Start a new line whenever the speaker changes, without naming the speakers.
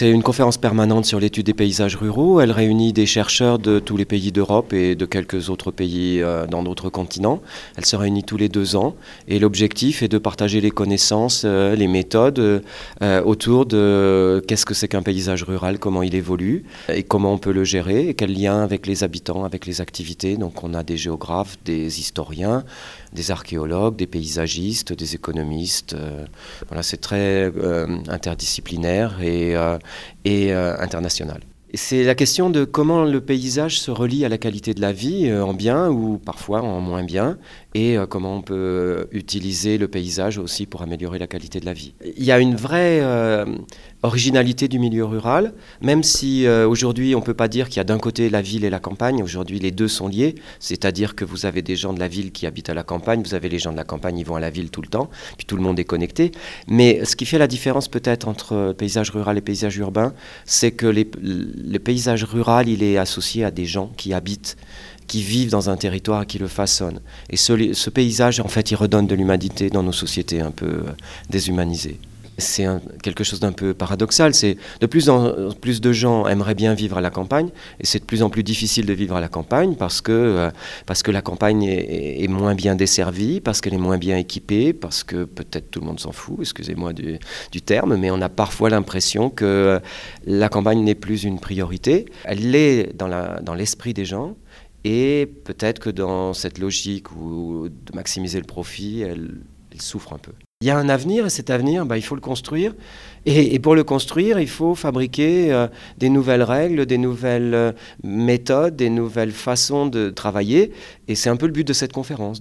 C'est une conférence permanente sur l'étude des paysages ruraux. Elle réunit des chercheurs de tous les pays d'Europe et de quelques autres pays dans d'autres continents. Elle se réunit tous les 2 ans et l'objectif est de partager les connaissances, les méthodes autour de qu'est-ce que c'est qu'un paysage rural, comment il évolue et comment on peut le gérer et quel lien avec les habitants, avec les activités. Donc on a des géographes, des historiens, des archéologues, des paysagistes, des économistes. Voilà, c'est très interdisciplinaire et international. C'est la question de comment le paysage se relie à la qualité de la vie, en bien ou parfois en moins bien, et comment on peut utiliser le paysage aussi pour améliorer la qualité de la vie. Il y a une vraie originalité du milieu rural, même si aujourd'hui on ne peut pas dire qu'il y a d'un côté la ville et la campagne. Aujourd'hui les deux sont liés, c'est-à-dire que vous avez des gens de la ville qui habitent à la campagne, vous avez les gens de la campagne, ils vont à la ville tout le temps, puis tout le monde est connecté. Mais ce qui fait la différence peut-être entre paysage rural et paysage urbain, c'est que le paysage rural, il est associé à des gens qui habitent, qui vivent dans un territoire, qui le façonnent. Et ce paysage, en fait, il redonne de l'humanité dans nos sociétés un peu déshumanisées. C'est quelque chose d'un peu paradoxal. C'est de plus en plus de gens aimeraient bien vivre à la campagne, et c'est de plus en plus difficile de vivre à la campagne parce que la campagne est moins bien desservie, parce qu'elle est moins bien équipée, parce que peut-être tout le monde s'en fout, excusez-moi du terme, mais on a parfois l'impression que la campagne n'est plus une priorité. Elle l'est dans l'esprit des gens, et peut-être que dans cette logique de maximiser le profit, elle souffre un peu. Il y a un avenir, et cet avenir, il faut le construire. Et pour le construire, il faut fabriquer des nouvelles règles, des nouvelles méthodes, des nouvelles façons de travailler. Et c'est un peu le but de cette conférence.